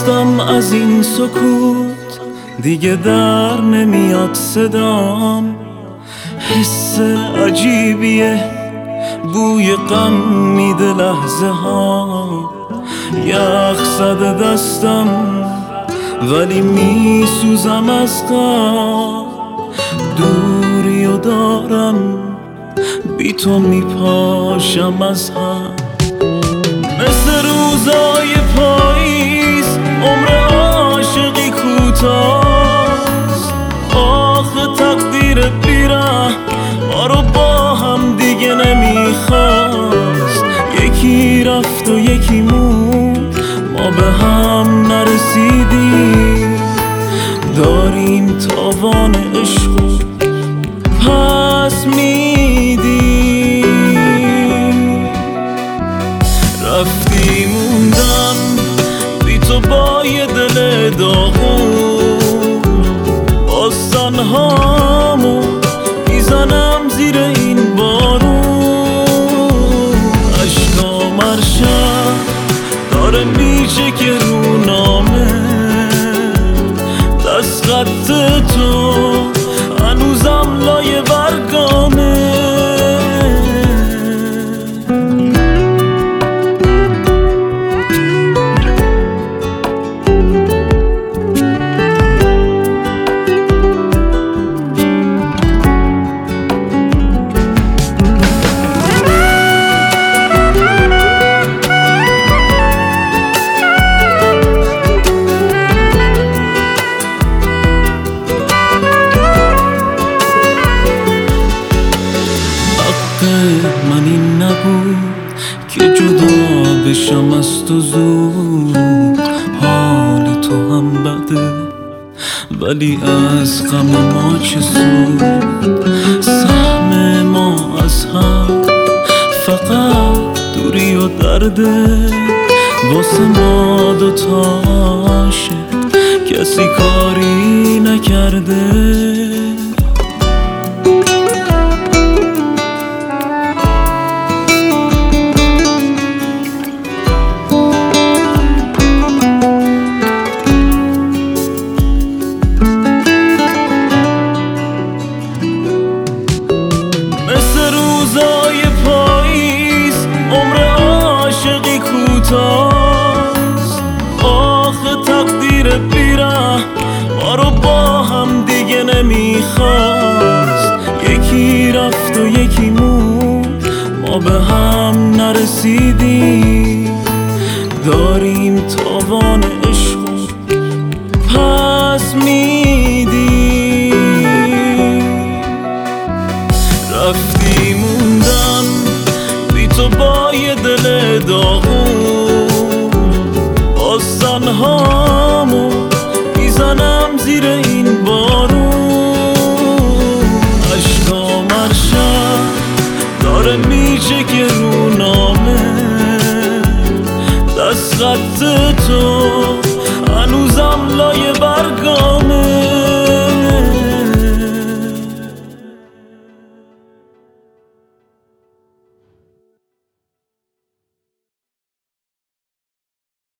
خستم از این سکوت، دیگه در نمیاد صدام. حس عجیبیه، بوی غم میده لحظه ها. یخ زده دستم ولی میسوزم از غم. دوری و دارم بی تو میپاشم از هم. مثل روزای پاییز عمر عاشقی کوتاست. آخه تقدیر بیره ما رو با هم دیگه نمیخواست. یکی رفت و یکی موند، ما به هم نرسیدیم. داریم تاوان عشق و پس میدیم. رفتی موندم بی تو با یه دل داغون. باز تنهامو میزنم زیر این بارون. اشکام هر شب داره میشه که رو نامه. دست خط تو هنوزم لایه برگامه. من این نبود که جدا بشم از تو زود. حال تو هم بده ولی از غم ما چه سود. سهم ما از هم فقط دوری و درده. واسه ما دوتاشه کسی کاری نکرده. روزای پاییز عمر عاشقی کوتاست. آخه تقدیر بیره ما رو با هم دیگه نمیخواست. یکی رفت و یکی موند، ما به هم نرسیدیم. داریم تاوان عشق و پس میدیم. رفتی موندم بی تو با یه دل داغون. باز تنهامو میزنم زیر این بارون. اشکام هر شب داره میشه که رو نامه. دست خط تو هنوزم لایه برگام.